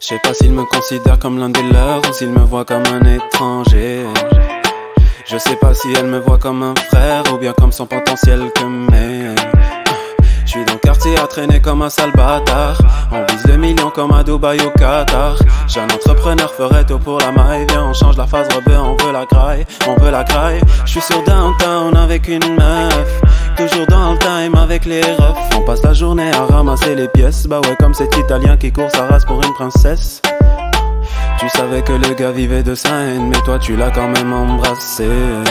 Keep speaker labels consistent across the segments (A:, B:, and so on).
A: Je sais pas s'il me considère comme l'un des leurs ou s'il me voit comme un étranger. Je sais pas si elle me voit comme un frère ou bien comme son potentiel que mais. Je suis dans le quartier à traîner comme un sale bâtard. On vise le million comme à Dubaï au Qatar. J'ai un entrepreneur ferait tout pour la maille. Viens on change la phase rebeu, on veut la graille. On veut la graille. Je suis sur downtown avec une meuf. Toujours dans le time avec les refs. On passe la journée à ramasser les pièces. Bah ouais comme cet italien qui court sa race pour une princesse. Tu savais que le gars vivait de sa haine, mais toi tu l'as quand même embrassé.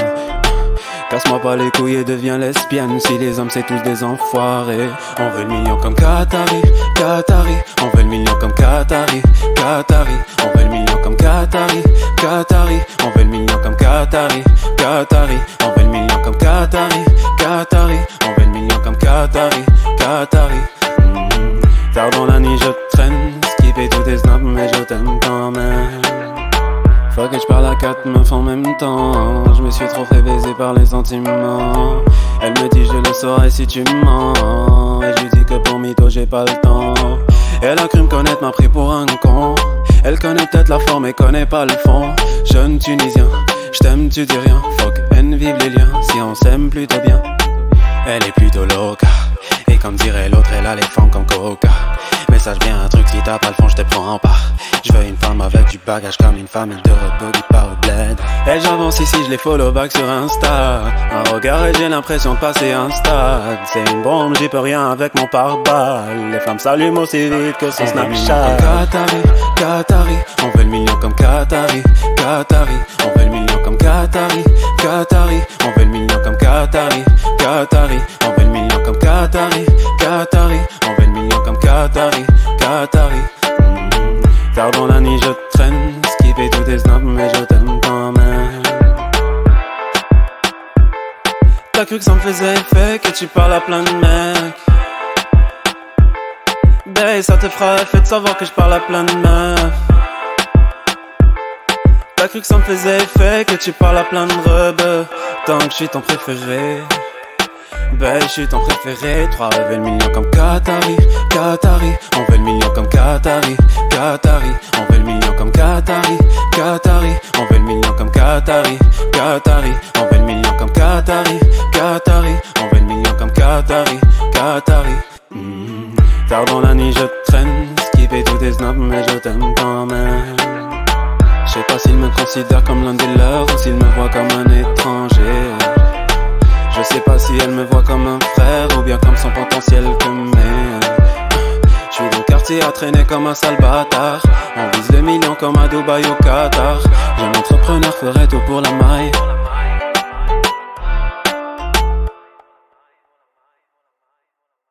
A: Casse-moi pas les couilles et deviens lesbienne. Si les hommes c'est tous des enfoirés. On veut le million comme Qatari, Qatari. On veut le million comme Qatari, Qatari. On veut le million comme Qatari, Qatari. On veut le million comme Qatari, Qatari. On veut le million comme Qatari, Qatari. On veut le million comme Qatari, Qatari. Tard dans la nuit je traîne, skipper tous tes snaps mais je t'aime quand même. Faut que je parle à 4 meufs en même temps. Je me suis trop fait baiser par les sentiments. Elle me dit je le saurai si tu mens. Et je lui dis que pour mytho j'ai pas le temps. Elle a cru me connaître, m'a pris pour un con. Elle connaît peut-être la forme mais connaît pas le fond. Jeune Tunisien, je t'aime tu dis rien. Fuck haine vive les liens, si on s'aime plutôt bien. Elle est plutôt loca. Et comme dirait l'autre, elle a les fangs comme Coca. Message bien un truc, si t'as pas le fond, je te prends pas. Je veux une femme avec du bagage comme une famille de rebeux qui part au bled. Elle j'avance ici, je les follow back sur Insta. Un regard et j'ai l'impression de passer un stade. C'est une bombe, j'y peux rien avec mon pare-balles. Les femmes s'allument aussi vite que son Snapchat. Qatari, Qatari. On veut le million comme Qatari, Qatari. On veut le million comme Qatari, Qatari. On veut le million comme Qatari, Qatari. On veut le million comme Qatari, Qatari. On veut le million comme Qatari, Qatari. Tard dans la nuit je traîne, skipper tous tes snaps mais je t'aime quand même. T'as cru que ça me faisait effet que tu parles à plein de mecs. Bae ça te fera effet de savoir que je parle à plein de meufs. T'as cru que ça me faisait effet que tu parles à plein de rebeux. Tant que je suis ton préféré. Ben je suis ton préféré. 3 veulent le million comme Qatari, Qatari. On veut le million comme Qatari, Qatari. On veut le million comme Qatari, Qatari. On veut le million comme Qatari, Qatari. On veut le million comme Qatari, Qatari. On veut le million comme Qatari, Qatari. Tard dans la nuit je traîne, skipper tous tes snaps mais je t'aime quand même. Je sais pas s'il me considère comme l'un des leurs ou s'il me voit comme un étranger. Je sais pas si elle me voit comme un frère ou bien comme son potentiel que mais. Je suis dans le quartier à traîner comme un sale bâtard. On vise le million comme à Dubaï au Qatar. Jeune entrepreneur ferait tout pour la maille.